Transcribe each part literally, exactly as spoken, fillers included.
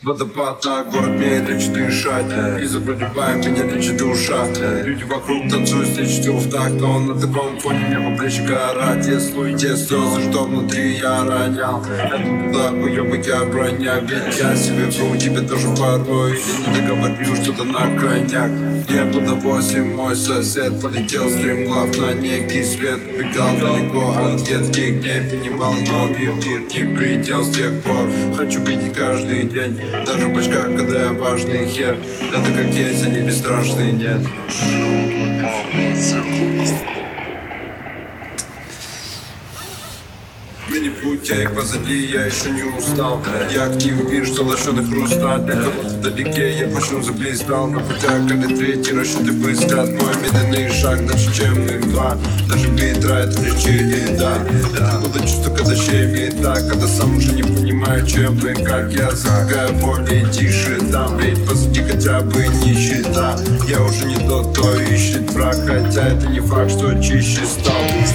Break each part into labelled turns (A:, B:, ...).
A: Водопад на город, мне лечит дышать. И заболевая, меня лечит душа. Люди вокруг танцуют, слечу в такт. Но на таком фоне мне по плечи гора. Те слои, те слезы, что внутри я ронял. Это туда уёбая броня. Ведь я себе вру, тебе тоже порой. И не договорю что-то на крайняк. Я буду восемь, мой сосед полетел стремглав на некий свет. Убегал далеко от детских дней. Понимал, но мир не предел с тех пор. Хочу видеть каждый день, даже в бачках, когда я важный хер. Это как есть, они бесстрашные, нет. Мини-путь, я их позади, я еще не устал. Я активен, мир, что лощеный хрусталь. Для кого-то вдалеке, я почему заблистал. На путях, когда третий расчеты блестят. Мой медленный шаг дальше, чем их два. Даже ветра, это плечи, да. Это было чувство, когда щемит так. Когда сам уже не понимаю, чем и как. Я загораю более тише там. Ведь позади хотя бы нищета. Я уже не тот, кто ищет враг. Хотя это не факт, что чище стал.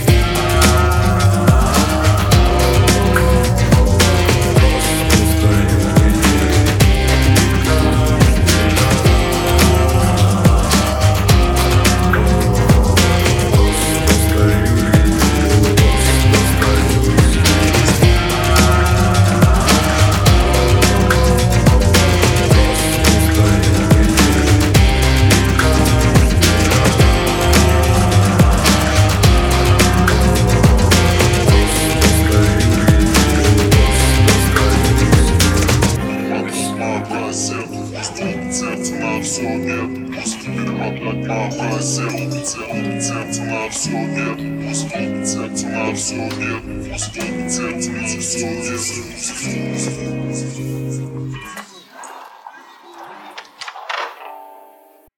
B: Сердце на все нет, пусть перемотать по сердце, сердце на все нет, пусть сердце на все нет, пусть сердце на все нет.